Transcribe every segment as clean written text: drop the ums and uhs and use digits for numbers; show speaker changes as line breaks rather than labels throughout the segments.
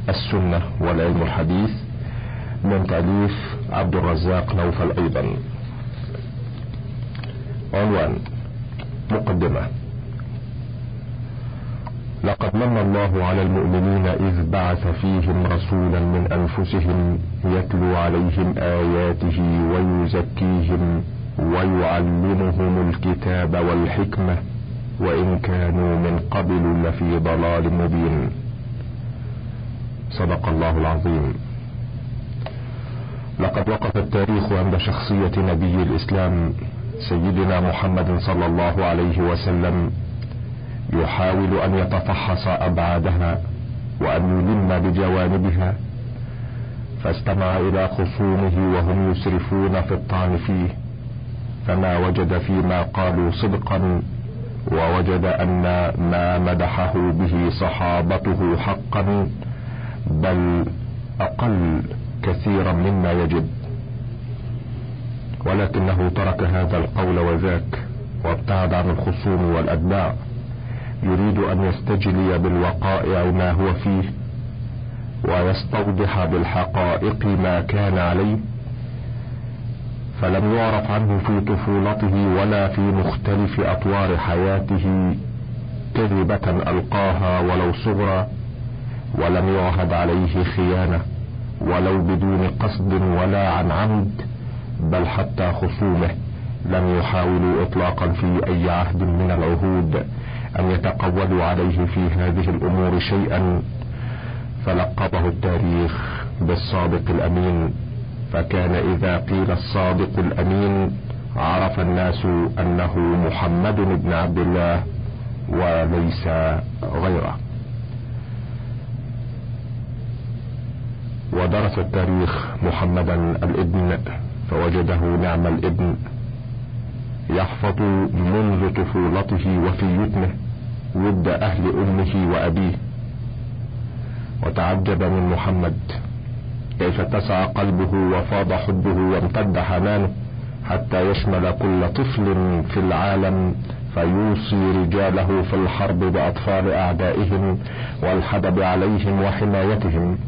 السنة والعلم الحديث من تأليف عبد الرزاق نوفل أيضا. عنوان: مقدمة. لقد من الله على المؤمنين إذ بعث فيهم رسولا من أنفسهم يتلو عليهم آياته ويزكيهم ويعلمهم الكتاب والحكمة وإن كانوا من قبل لفي ضلال مبين. صدق الله العظيم. لقد وقف التاريخ عند شخصية نبي الإسلام سيدنا محمد صلى الله عليه وسلم، يحاول أن يتفحص أبعادها وأن يلم بجوانبها، فاستمع إلى خصومه وهم يسرفون في الطعن فيه، فما وجد فيما قالوا صدقا، ووجد أن ما مدحه به صحابته حقا، بل أقل كثيرا مما يجب، ولكنه ترك هذا القول وذاك وابتعد عن الخصوم والأتباع، يريد أن يستجلي بالوقائع ما هو فيه ويستوضح بالحقائق ما كان عليه. فلم يعرف عنه في طفولته ولا في مختلف أطوار حياته كذبة ألقاها ولو صغرى، ولم يعهد عليه خيانة ولو بدون قصد ولا عن عمد، بل حتى خصومه لم يحاولوا إطلاقا في أي عهد من العهود أن يتقولوا عليه في هذه الأمور شيئا، فلقبه التاريخ بالصادق الأمين، فكان إذا قيل الصادق الأمين عرف الناس أنه محمد بن عبد الله وليس غيره. ودرس التاريخ محمدا الابن فوجده نعم الابن، يحفظ منذ طفولته وفي يتمه ود أهل أمه وأبيه، وتعجب من محمد كيف اتسع قلبه وفاض حبه وامتد حنانه حتى يشمل كل طفل في العالم، فيوصي رجاله في الحرب بأطفال أعدائهم والحدب عليهم وحمايتهم،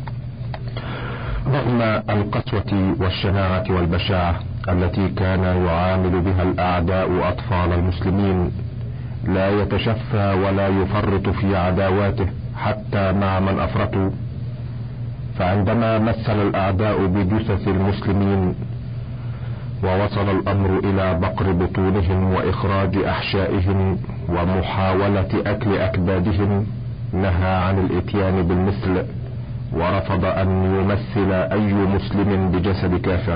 رغم القسوة والشناعة والبشاعة التي كان يعامل بها الأعداء أطفال المسلمين، لا يتشفى ولا يفرط في عداواته حتى مع من أفرطوا. فعندما مثل الأعداء بجثث المسلمين ووصل الأمر إلى بقر بطونهم وإخراج أحشائهم ومحاولة أكل أكبادهم، نهى عن الإتيان بالمثل، ورفض أن يمثل أي مسلم بجسد كافر.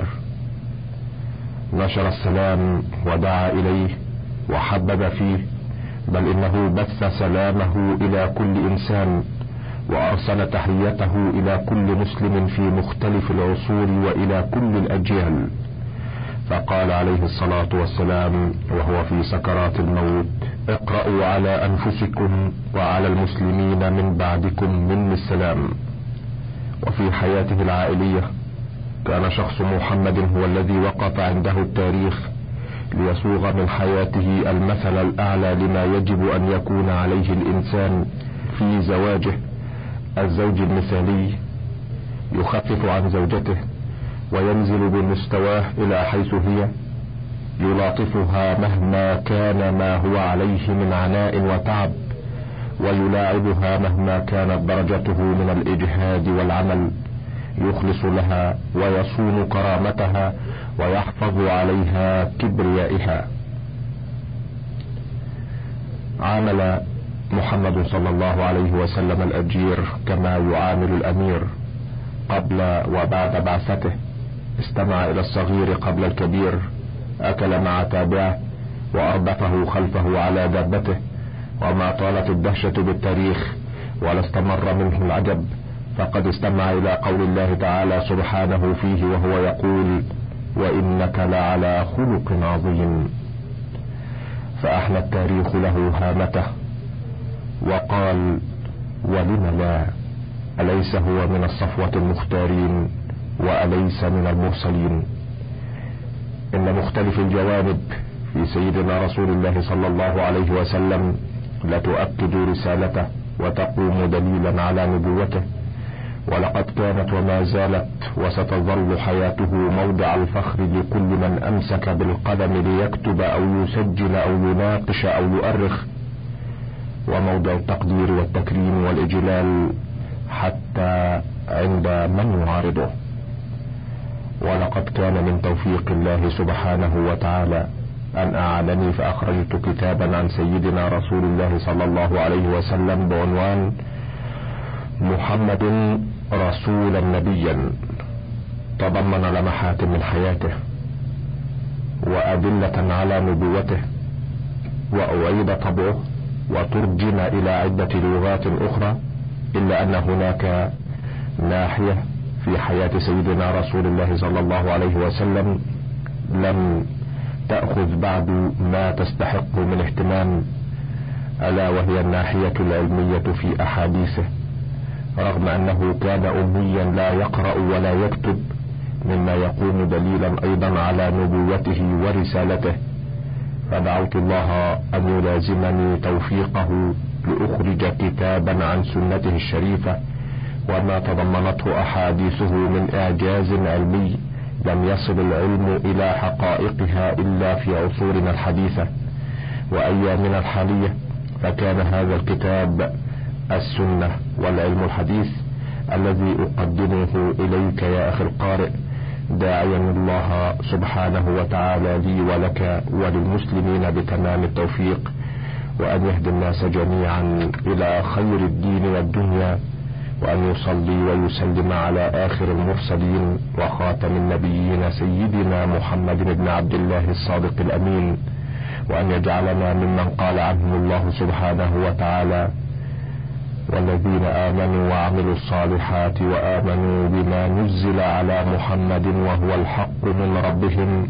نشر السلام ودعا إليه وحبب فيه، بل إنه بث سلامه إلى كل إنسان، وأرسل تحيته إلى كل مسلم في مختلف العصور وإلى كل الأجيال، فقال عليه الصلاة والسلام وهو في سكرات الموت: اقرأوا على أنفسكم وعلى المسلمين من بعدكم مني السلام. وفي حياته العائلية كان شخص محمد هو الذي وقف عنده التاريخ ليصوغ من حياته المثل الأعلى لما يجب أن يكون عليه الإنسان في زواجه، الزوج المثالي يخفف عن زوجته وينزل بمستواه إلى حيث هي، يلاطفها مهما كان ما هو عليه من عناء وتعب، ويلاعبها مهما كانت درجته من الإجهاد والعمل، يخلص لها ويصون كرامتها ويحفظ عليها كبريائها. عامل محمد صلى الله عليه وسلم الأجير كما يعامل الأمير قبل وبعد بعثته، استمع إلى الصغير قبل الكبير، أكل مع تابعه وأردفه خلفه على دابته، وما طالت الدهشة بالتاريخ ولا استمر منه العجب، فقد استمع إلى قول الله تعالى سبحانه فيه وهو يقول: وإنك لعلى خلق عظيم. فأحلى التاريخ له هامته وقال: ولم لا، أليس هو من الصفوة المختارين وأليس من المرسلين؟ إن مختلف الجوانب في سيدنا رسول الله صلى الله عليه وسلم لتؤكد رسالته وتقوم دليلا على نبوته، ولقد كانت وما زالت وستظل حياته موضع الفخر لكل من أمسك بالقلم ليكتب أو يسجل أو يناقش أو يؤرخ، وموضع التقدير والتكريم والإجلال حتى عند من يعارضه. ولقد كان من توفيق الله سبحانه وتعالى أن أعانني فأخرجت كتابا عن سيدنا رسول الله صلى الله عليه وسلم بعنوان محمد رسولا نبيا، تضمن لمحات من حياته وأدلة على نبوته، وأعيد طبعه وترجم إلى عدة لغات أخرى، إلا أن هناك ناحية في حياة سيدنا رسول الله صلى الله عليه وسلم لم تأخذ بعد ما تستحق من اهتمام، ألا وهي الناحية العلمية في أحاديثه، رغم أنه كان أميا لا يقرأ ولا يكتب، مما يكون دليلا أيضا على نبوته ورسالته. فدعوت الله أن يلازمني توفيقه لأخرج كتابا عن سنته الشريفة وما تضمنته أحاديثه من إعجاز علمي لم يصل العلم إلى حقائقها إلا في عصورنا الحديثة وأيامنا الحالية. فكان هذا الكتاب السنة والعلم الحديث الذي أقدمه إليك يا أخي القارئ، داعيا الله سبحانه وتعالى لي ولك وللمسلمين بتمام التوفيق، وأن يهدي الناس جميعا إلى خير الدين والدنيا، وأن يصلي ويسلم على آخر المرسلين وخاتم النبيين سيدنا محمد بن عبد الله الصادق الأمين، وأن يجعلنا ممن قال عنهم الله سبحانه وتعالى: والذين آمنوا وعملوا الصالحات وآمنوا بما نزل على محمد وهو الحق من ربهم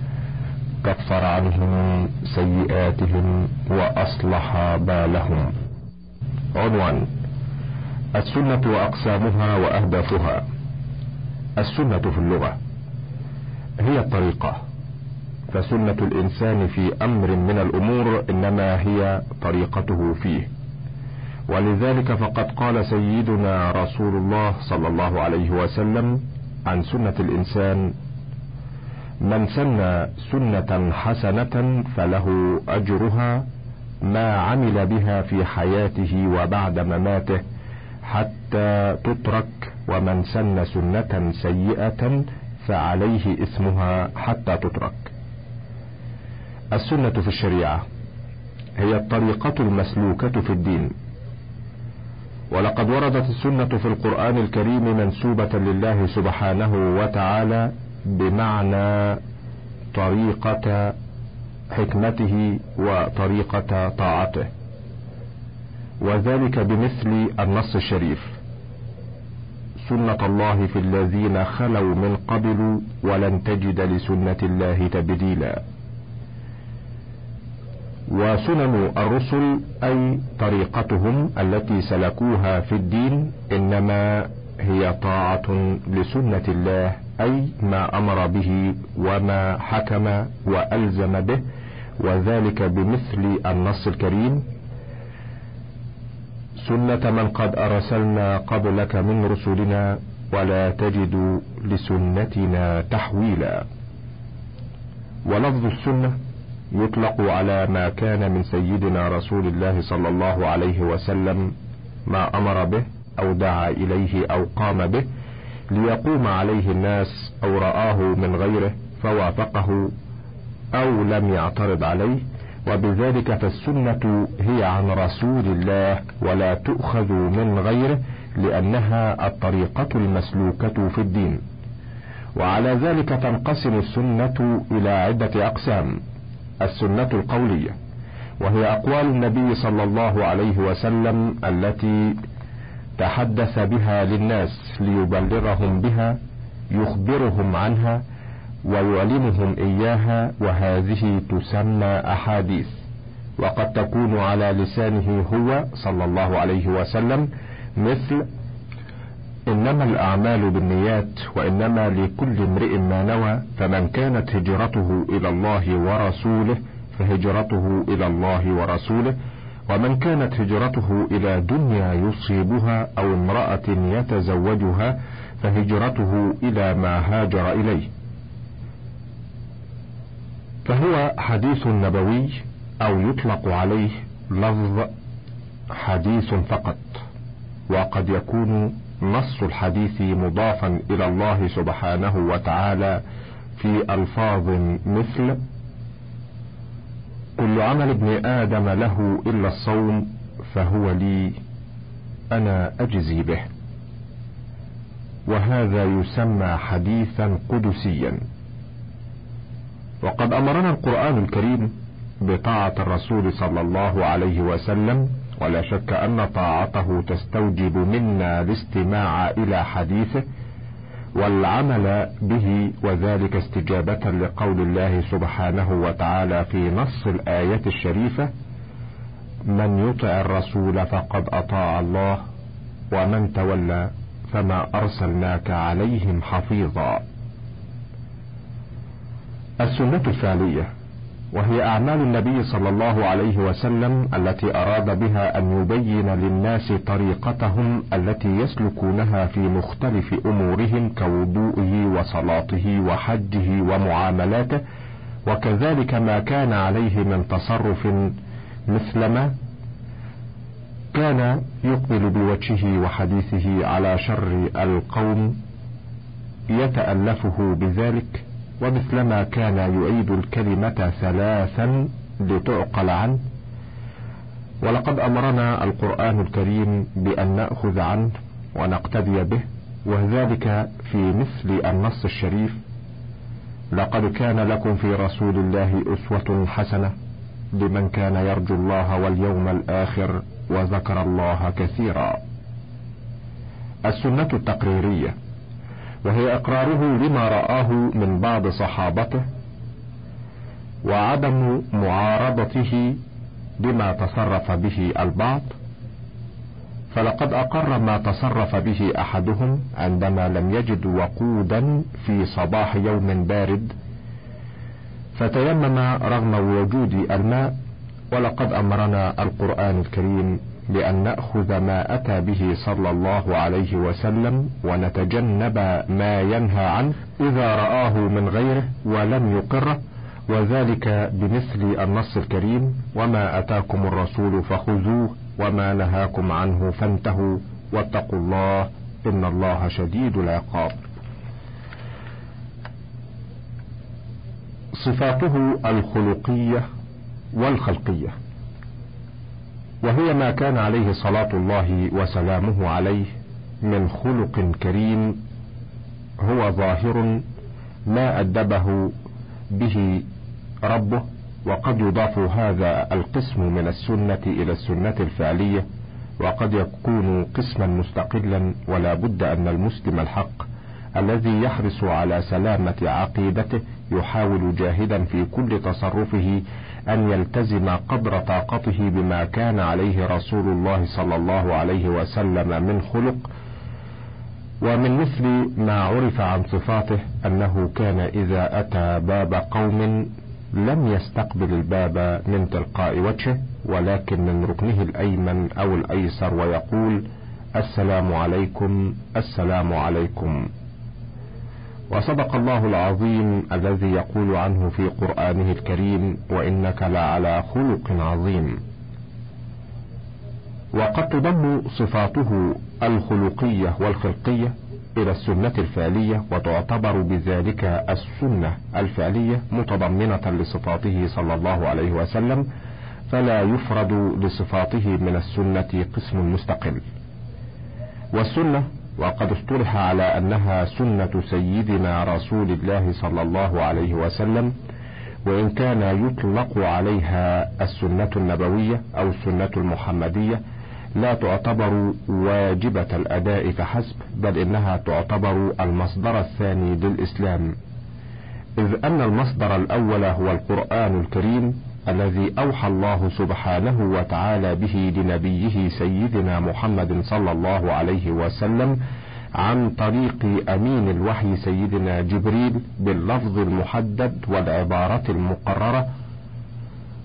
كفر عنهم سيئاتهم وأصلح بالهم. عنوان: السنة وأقسامها وأهدافها. السنة في اللغة هي الطريقة، فسنة الإنسان في أمر من الأمور إنما هي طريقته فيه، ولذلك فقد قال سيدنا رسول الله صلى الله عليه وسلم عن سنة الإنسان: من سن سنة حسنة فله أجرها ما عمل بها في حياته وبعد مماته حتى تترك، ومن سن سنة سيئة فعليه إثمها حتى تترك. السنة في الشريعة هي الطريقة المسلوكة في الدين، ولقد وردت السنة في القرآن الكريم منسوبة لله سبحانه وتعالى بمعنى طريقة حكمته وطريقة طاعته، وذلك بمثل النص الشريف: سنة الله في الذين خلوا من قبل ولن تجد لسنة الله تبديلا. وسنن الرسل أي طريقتهم التي سلكوها في الدين إنما هي طاعة لسنة الله، أي ما أمر به وما حكم وألزم به، وذلك بمثل النص الكريم: سنة من قد أرسلنا قبلك من رسلنا ولا تجد لسنتنا تحويلا. ولفظ السنة يطلق على ما كان من سيدنا رسول الله صلى الله عليه وسلم، ما أمر به أو دعا إليه أو قام به ليقوم عليه الناس، أو رآه من غيره فوافقه أو لم يعترض عليه، وبذلك فالسنة هي عن رسول الله ولا تؤخذ من غيره، لأنها الطريقة المسلوكة في الدين. وعلى ذلك تنقسم السنة إلى عدة أقسام: السنة القولية، وهي أقوال النبي صلى الله عليه وسلم التي تحدث بها للناس ليبلغهم بها، يخبرهم عنها ويعلمهم إياها، وهذه تسمى أحاديث، وقد تكون على لسانه هو صلى الله عليه وسلم، مثل: إنما الأعمال بالنيات وإنما لكل امرئ ما نوى، فمن كانت هجرته إلى الله ورسوله فهجرته إلى الله ورسوله، ومن كانت هجرته إلى دنيا يصيبها أو امرأة يتزوجها فهجرته إلى ما هاجر إليه. فهو حديث نبوي أو يطلق عليه لفظ حديث فقط، وقد يكون نص الحديث مضافا إلى الله سبحانه وتعالى في ألفاظ مثل: كل عمل ابن آدم له إلا الصوم فهو لي أنا أجزي به. وهذا يسمى حديثا قدسيا. وقد أمرنا القرآن الكريم بطاعة الرسول صلى الله عليه وسلم، ولا شك أن طاعته تستوجب منا الاستماع إلى حديثه والعمل به، وذلك استجابة لقول الله سبحانه وتعالى في نص الآية الشريفة: من يطع الرسول فقد أطاع الله ومن تولى فما أرسلناك عليهم حفيظا. السنة الفعلية، وهي أعمال النبي صلى الله عليه وسلم التي أراد بها أن يبين للناس طريقتهم التي يسلكونها في مختلف أمورهم كوضوئه وصلاته وحجه ومعاملاته، وكذلك ما كان عليه من تصرف، مثلما كان يقبل بوجهه وحديثه على شر القوم يتألفه بذلك، ومثلما كان يعيد الكلمة ثلاثا لتعقل عنه. ولقد أمرنا القرآن الكريم بأن نأخذ عنه ونقتدي به، وذلك في مثل النص الشريف: لقد كان لكم في رسول الله أسوة حسنة لمن كان يرجو الله واليوم الآخر وذكر الله كثيرا. السنة التقريرية، وهي إقراره لما رآه من بعض صحابته وعدم معارضته بما تصرف به البعض، فلقد أقر ما تصرف به أحدهم عندما لم يجد وقودا في صباح يوم بارد فتيمم رغم وجود الماء. ولقد أمرنا القرآن الكريم بأن نأخذ ما أتى به صلى الله عليه وسلم ونتجنب ما ينهى عنه إذا رآه من غيره ولم يقره، وذلك بمثل النص الكريم: وما أتاكم الرسول فخذوه وما نهاكم عنه فانتهوا واتقوا الله إن الله شديد العقاب. صفاته الخلقية والخلقية، وهي ما كان عليه صلاة الله وسلامه عليه من خلق كريم هو ظاهر ما أدبه به ربه. وقد يضاف هذا القسم من السنة إلى السنة الفعلية، وقد يكون قسما مستقلا، ولا بد أن المسلم الحق الذي يحرص على سلامة عقيدته يحاول جاهدا في كل تصرفه أن يلتزم قدر طاقته بما كان عليه رسول الله صلى الله عليه وسلم من خلق. ومن مثل ما عرف عن صفاته أنه كان إذا أتى باب قوم لم يستقبل الباب من تلقاء وجهه، ولكن من ركنه الأيمن أو الأيسر، ويقول: السلام عليكم السلام عليكم. وصدق الله العظيم الذي يقول عنه في قرآنه الكريم: وإنك لعلى خلق عظيم. وقد تضم صفاته الخلقية والخلقية إلى السنة الفعلية، وتعتبر بذلك السنة الفعلية متضمنة لصفاته صلى الله عليه وسلم، فلا يفرد لصفاته من السنة قسم مستقل. والسنة، وقد اصطلح على أنها سنة سيدنا رسول الله صلى الله عليه وسلم، وإن كان يطلق عليها السنة النبوية أو السنة المحمدية، لا تعتبر واجبة الأداء فحسب، بل إنها تعتبر المصدر الثاني للإسلام، إذ أن المصدر الأول هو القرآن الكريم الذي أوحى الله سبحانه وتعالى به لنبيه سيدنا محمد صلى الله عليه وسلم عن طريق أمين الوحي سيدنا جبريل باللفظ المحدد والعبارة المقررة،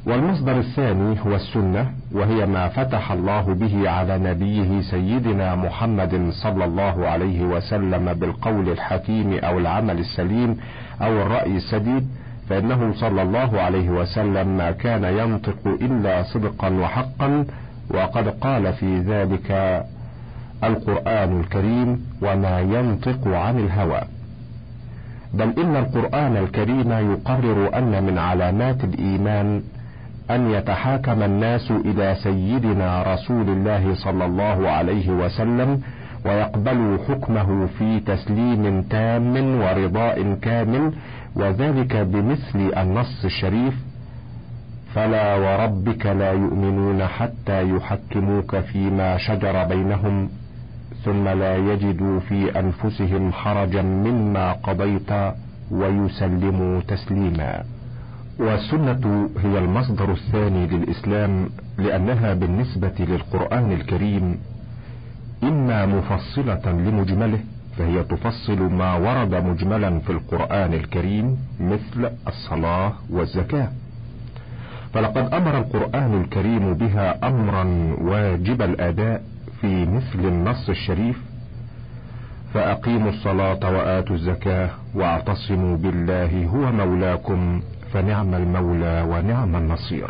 والمصدر الثاني هو السنة، وهي ما فتح الله به على نبيه سيدنا محمد صلى الله عليه وسلم بالقول الحكيم أو العمل السليم أو الرأي السديد، فإنه صلى الله عليه وسلم ما كان ينطق إلا صدقا وحقا، وقد قال في ذلك القرآن الكريم: وما ينطق عن الهوى. بل إن القرآن الكريم يقرر أن من علامات الإيمان أن يتحاكم الناس إلى سيدنا رسول الله صلى الله عليه وسلم، ويقبلوا حكمه في تسليم تام ورضاء كامل، وذلك بمثل النص الشريف: فلا وربك لا يؤمنون حتى يحكموك فيما شجر بينهم ثم لا يجدوا في أنفسهم حرجا مما قضيت ويسلموا تسليما. والسنة هي المصدر الثاني للإسلام، لأنها بالنسبة للقرآن الكريم إما مفصلة لمجمله، فهي تفصل ما ورد مجملا في القرآن الكريم مثل الصلاة والزكاة، فلقد أمر القرآن الكريم بها أمرا واجب الأداء في مثل النص الشريف: فأقيموا الصلاة وآتوا الزكاة واعتصموا بالله هو مولاكم فنعم المولى ونعم النصير.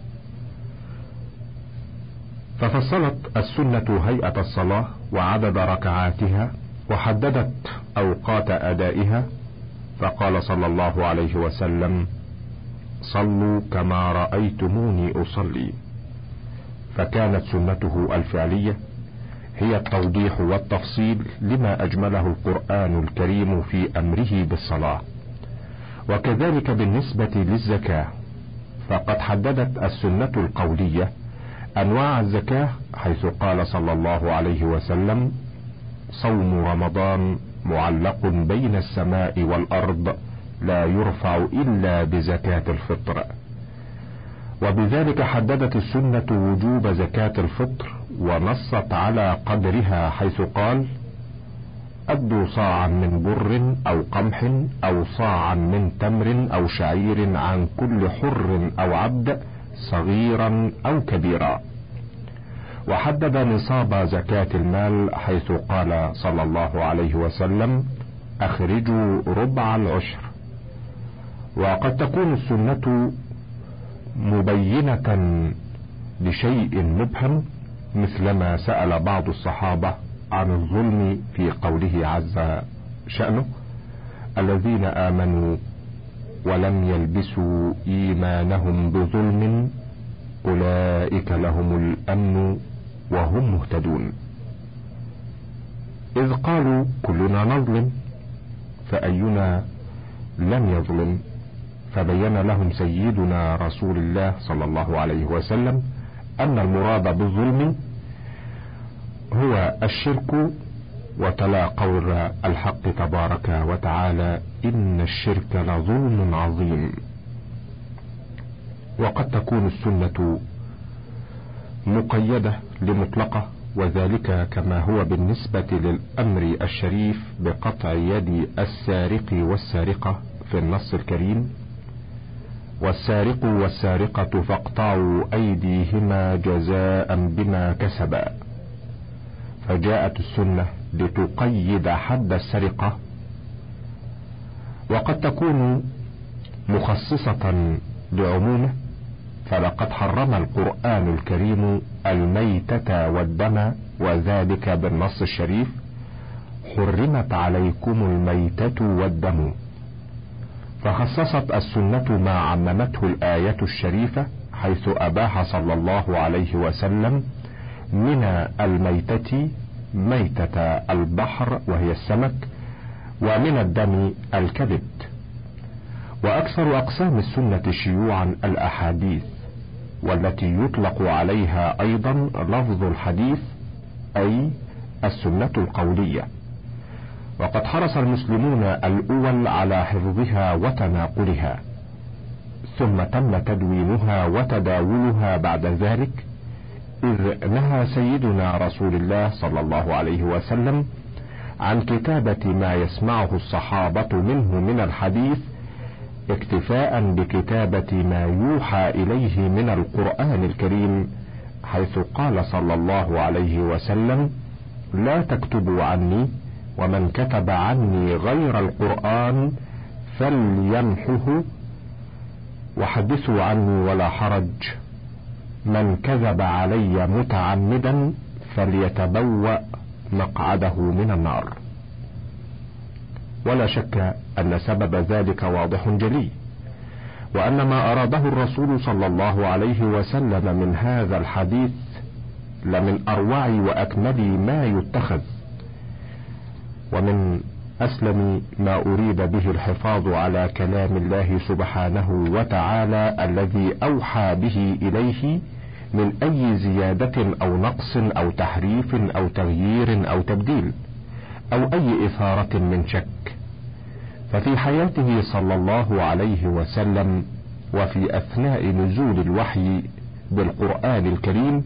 ففصلت السنة هيئة الصلاة وعدد ركعاتها، وحددت أوقات أدائها، فقال صلى الله عليه وسلم: صلوا كما رأيتموني أصلي. فكانت سنته الفعلية هي التوضيح والتفصيل لما أجمله القرآن الكريم في أمره بالصلاة. وكذلك بالنسبة للزكاة، فقد حددت السنة القولية أنواع الزكاة، حيث قال صلى الله عليه وسلم: صوم رمضان معلق بين السماء والأرض لا يرفع إلا بزكاة الفطر. وبذلك حددت السنة وجوب زكاة الفطر، ونصت على قدرها، حيث قال: أدوا صاعا من بر أو قمح أو صاعا من تمر أو شعير عن كل حر أو عبد صغيرا أو كبيرا. وحدد نصاب زكاة المال، حيث قال صلى الله عليه وسلم: أخرجوا ربع العشر. وقد تكون السنة مبينة لشيء مبهم، مثلما سأل بعض الصحابة عن الظلم في قوله عز شأنه: الذين آمنوا ولم يلبسوا إيمانهم بظلم أولئك لهم الأمن وهم مهتدون. إذ قالوا كلنا نظلم فأينا لم يظلم، فبين لهم سيدنا رسول الله صلى الله عليه وسلم أن المراد بالظلم هو الشرك، وتلا قول الحق تبارك وتعالى: إن الشرك لظلم عظيم. وقد تكون السنة مقيدة لمطلقة، وذلك كما هو بالنسبة للأمر الشريف بقطع يد السارق والسارقة في النص الكريم: والسارق والسارقة فاقطعوا أيديهما جزاء بما كسبا. فجاءت السنة لتقيد حد السرقة. وقد تكون مخصصة لعمومه، فلقد حرم القرآن الكريم الميتة والدم، وذلك بالنص الشريف: حرمت عليكم الميتة والدم. فخصصت السنة ما عممته الآية الشريفة، حيث أباح صلى الله عليه وسلم من الميتة ميتة البحر وهي السمك، ومن الدم الكبد. وأكثر أقسام السنة شيوعا الأحاديث، والتي يطلق عليها أيضا لفظ الحديث، أي السنة القولية. وقد حرص المسلمون الأول على حفظها وتناقلها، ثم تم تدوينها وتداولها بعد ذلك، إذ نهى سيدنا رسول الله صلى الله عليه وسلم عن كتابة ما يسمعه الصحابة منه من الحديث اكتفاء بكتابة ما يوحى إليه من القرآن الكريم، حيث قال صلى الله عليه وسلم: لا تكتبوا عني، ومن كتب عني غير القرآن فليمحه، وحدثوا عني ولا حرج، من كذب علي متعمدا فليتبوأ مقعده من النار. ولا شك أن سبب ذلك واضح جلي، وأن ما أراده الرسول صلى الله عليه وسلم من هذا الحديث لمن أروع وأكمل ما يتخذ، ومن أسلم ما أريد به الحفاظ على كلام الله سبحانه وتعالى الذي أوحى به إليه، من أي زيادة أو نقص أو تحريف أو تغيير أو تبديل أو أي إثارة من شك. ففي حياته صلى الله عليه وسلم وفي أثناء نزول الوحي بالقرآن الكريم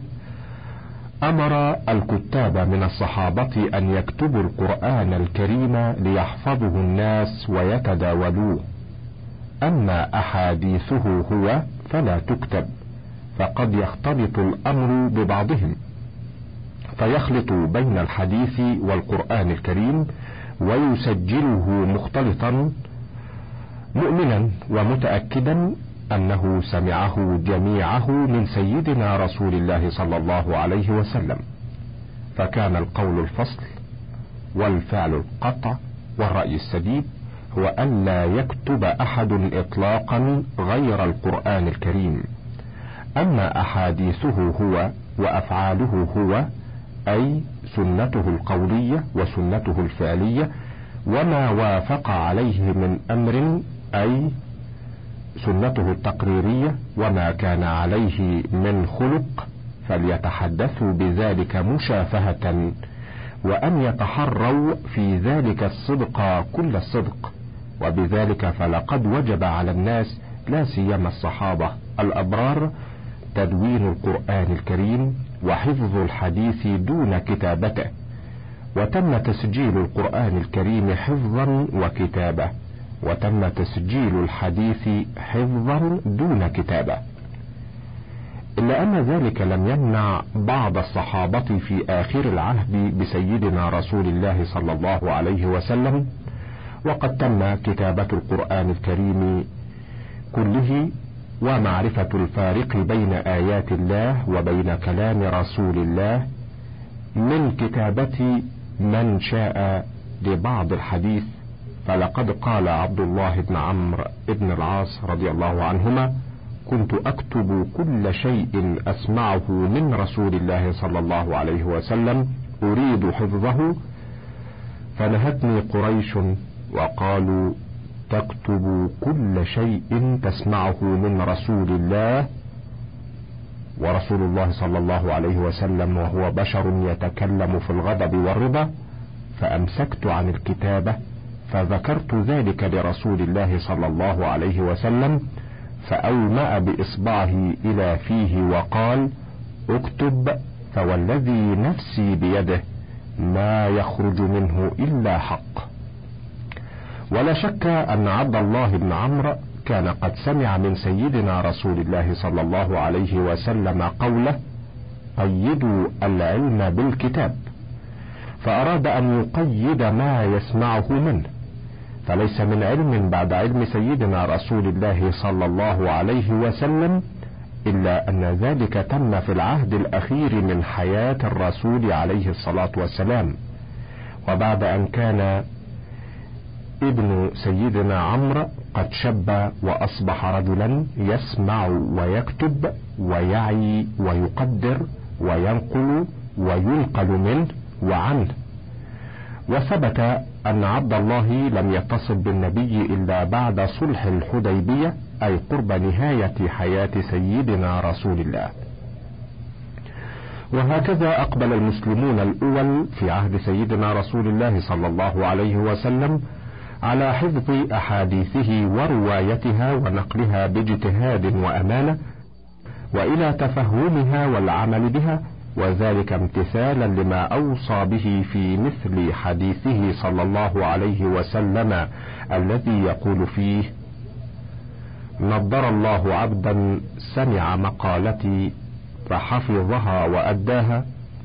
أمر الكتاب من الصحابة أن يكتبوا القرآن الكريم ليحفظه الناس ويتداولوه، أما أحاديثه هو فلا تكتب، فقد يختلط الأمر ببعضهم، فيخلط بين الحديث والقرآن الكريم ويسجله مختلطا، مؤمنا ومتأكدا أنه سمعه جميعه من سيدنا رسول الله صلى الله عليه وسلم. فكان القول الفصل والفعل القطع والرأي السديد هو أن لا يكتب أحد إطلاقا غير القرآن الكريم. أما أحاديثه هو وأفعاله هو، أي سنته القولية وسنته الفعلية، وما وافق عليه من أمر، أي سنته التقريرية، وما كان عليه من خلق، فليتحدثوا بذلك مشافهة، وأن يتحروا في ذلك الصدق كل الصدق. وبذلك فلقد وجب على الناس، لا سيما الصحابة الأبرار، تدوين القرآن الكريم وحفظ الحديث دون كتابته، وتم تسجيل القرآن الكريم حفظا وكتابة، وتم تسجيل الحديث حفظا دون كتابة. إلا أن ذلك لم يمنع بعض الصحابة في آخر العهد بسيدنا رسول الله صلى الله عليه وسلم، وقد تم كتابة القرآن الكريم كله، ومعرفة الفارق بين آيات الله وبين كلام رسول الله، من كتابة من شاء لبعض الحديث. فلقد قال عبد الله بن عمرو بن العاص رضي الله عنهما: كنت أكتب كل شيء أسمعه من رسول الله صلى الله عليه وسلم أريد حفظه، فنهتني قريش وقالوا: تكتب كل شيء تسمعه من رسول الله، ورسول الله صلى الله عليه وسلم وهو بشر يتكلم في الغضب والرضا. فأمسكت عن الكتابة، فذكرت ذلك لرسول الله صلى الله عليه وسلم، فأومأ بإصبعه إلى فيه وقال: اكتب، فوالذي نفسي بيده ما يخرج منه إلا حق. ولا شك أن عبد الله بن عمرو كان قد سمع من سيدنا رسول الله صلى الله عليه وسلم قوله: قيدوا العلم بالكتاب، فأراد أن يقيد ما يسمعه منه، فليس من علم بعد علم سيدنا رسول الله صلى الله عليه وسلم، إلا أن ذلك تم في العهد الأخير من حياة الرسول عليه الصلاة والسلام، وبعد أن كان ابن سيدنا عمرو قد شب وأصبح رجلا يسمع ويكتب ويعي ويقدر وينقل وينقل منه وعنه. وثبت أن عبد الله لم يتصل بالنبي إلا بعد صلح الحديبية، أي قرب نهاية حياة سيدنا رسول الله. وهكذا أقبل المسلمون الأول في عهد سيدنا رسول الله صلى الله عليه وسلم على حفظ أحاديثه وروايتها ونقلها باجتهاد وأمانة، وإلى تفهمها والعمل بها، وذلك امتثالا لما أوصى به في مثل حديثه صلى الله عليه وسلم الذي يقول فيه: نضر الله عبدا سمع مقالتي فحفظها وأداها،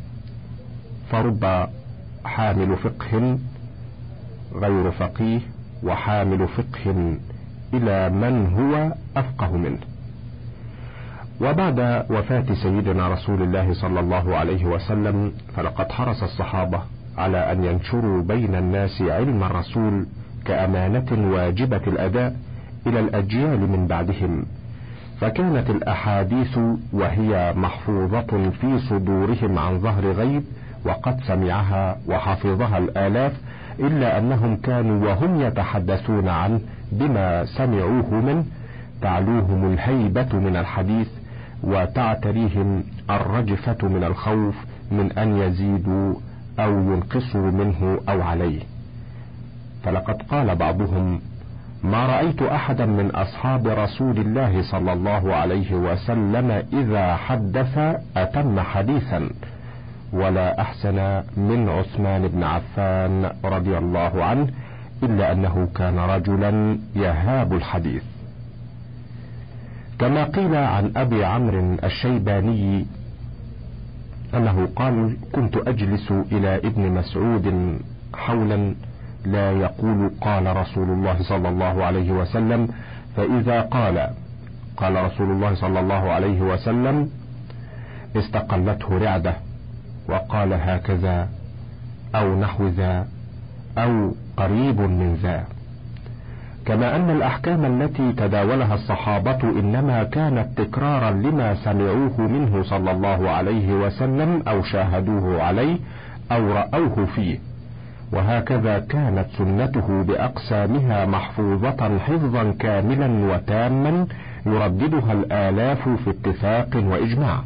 فرب حامل فقه غير فقيه وحامل فقه إلى من هو أفقه منه. وبعد وفاة سيدنا رسول الله صلى الله عليه وسلم فلقد حرص الصحابة على أن ينشروا بين الناس علم الرسول كأمانة واجبة الأداء إلى الأجيال من بعدهم، فكانت الأحاديث وهي محفوظة في صدورهم عن ظهر غيب وقد سمعها وحفظها الآلاف، إلا أنهم كانوا وهم يتحدثون عنه بما سمعوه منه تعلوهم الهيبة من الحديث وتعتريهم الرجفة من الخوف من أن يزيدوا أو ينقصوا منه أو عليه. فلقد قال بعضهم: ما رأيت أحدا من أصحاب رسول الله صلى الله عليه وسلم إذا حدث أتم حديثا، ولا أحسن من عثمان بن عفان رضي الله عنه، إلا أنه كان رجلا يهاب الحديث. كما قيل عن أبي عمرو الشيباني أنه قال: كنت أجلس إلى ابن مسعود حولا لا يقول قال رسول الله صلى الله عليه وسلم، فإذا قال رسول الله صلى الله عليه وسلم استقلته رعدة وقال هكذا أو نحو ذا أو قريب من ذا. كما أن الأحكام التي تداولها الصحابة إنما كانت تكرارا لما سمعوه منه صلى الله عليه وسلم أو شاهدوه عليه أو رأوه فيه، وهكذا كانت سنته بأقسامها محفوظة حفظا كاملا وتاما يرددها الآلاف في اتفاق وإجماع.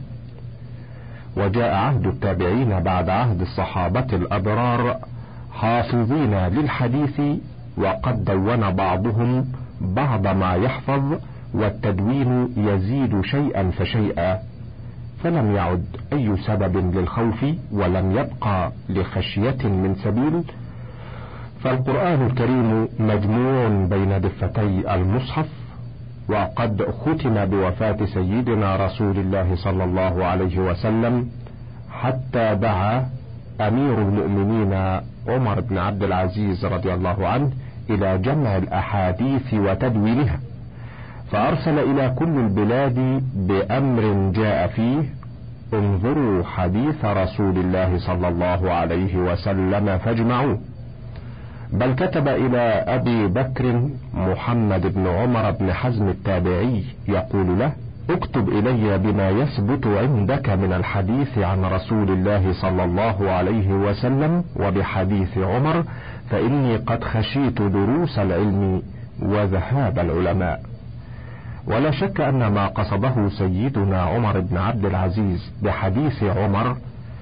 وجاء عهد التابعين بعد عهد الصحابة الأبرار حافظين للحديث، وقد دون بعضهم بعض ما يحفظ، والتدوين يزيد شيئا فشيئا، فلم يعد أي سبب للخوف ولم يبقى لخشية من سبيل. فالقرآن الكريم مجموع بين دفتي المصحف، وقد ختم بوفاة سيدنا رسول الله صلى الله عليه وسلم، حتى دعا أمير المؤمنين عمر بن عبد العزيز رضي الله عنه إلى جمع الأحاديث وتدوينها، فأرسل إلى كل البلاد بأمر جاء فيه: انظروا حديث رسول الله صلى الله عليه وسلم فاجمعوه. بل كتب إلى أبي بكر محمد بن عمر بن حزم التابعي يقول له: اكتب إلي بما يثبت عندك من الحديث عن رسول الله صلى الله عليه وسلم وبحديث عمر، فإني قد خشيت دروس العلم وذهاب العلماء. ولا شك أن ما قصده سيدنا عمر بن عبد العزيز بحديث عمر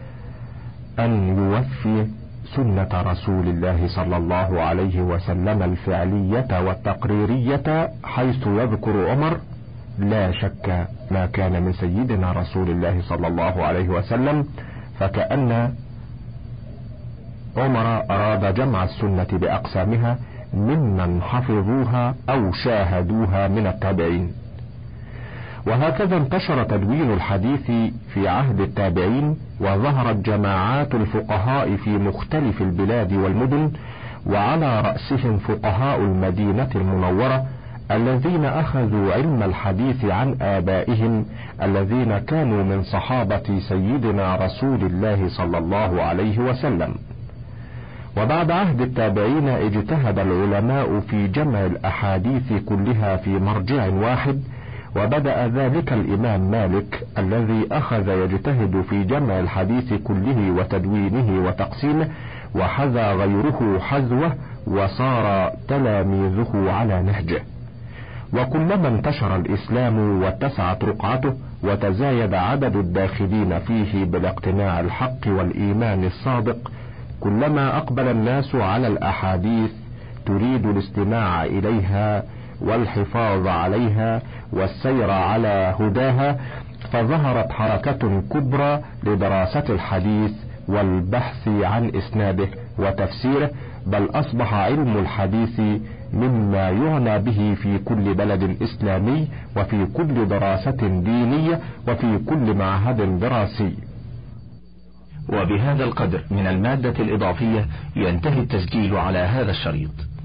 أن يوفي سنة رسول الله صلى الله عليه وسلم الفعلية والتقريرية، حيث يذكر عمر لا شك ما كان من سيدنا رسول الله صلى الله عليه وسلم، فكأن عمر أراد جمع السنة بأقسامها ممن حفظوها أو شاهدوها من التابعين. وهكذا انتشر تدوين الحديث في عهد التابعين، وظهرت جماعات الفقهاء في مختلف البلاد والمدن، وعلى رأسهم فقهاء المدينة المنورة الذين أخذوا علم الحديث عن آبائهم الذين كانوا من صحابة سيدنا رسول الله صلى الله عليه وسلم. وبعد عهد التابعين اجتهد العلماء في جمع الأحاديث كلها في مرجع واحد، وبدأ ذلك الإمام مالك الذي أخذ يجتهد في جمع الحديث كله وتدوينه وتقسيمه، وحذا غيره حذوه، وصار تلاميذه على نهجه. وكلما انتشر الإسلام واتسعت رقعته وتزايد عدد الداخلين فيه بالاقتناع الحق والإيمان الصادق، كلما أقبل الناس على الأحاديث تريد الاستماع إليها والحفاظ عليها والسير على هداها، فظهرت حركة كبرى لدراسة الحديث والبحث عن إسناده وتفسيره، بل أصبح علم الحديث مما يعنى به في كل بلد إسلامي، وفي كل دراسة دينية، وفي كل معهد دراسي.
وبهذا القدر من المادة الإضافية ينتهي التسجيل على هذا الشريط.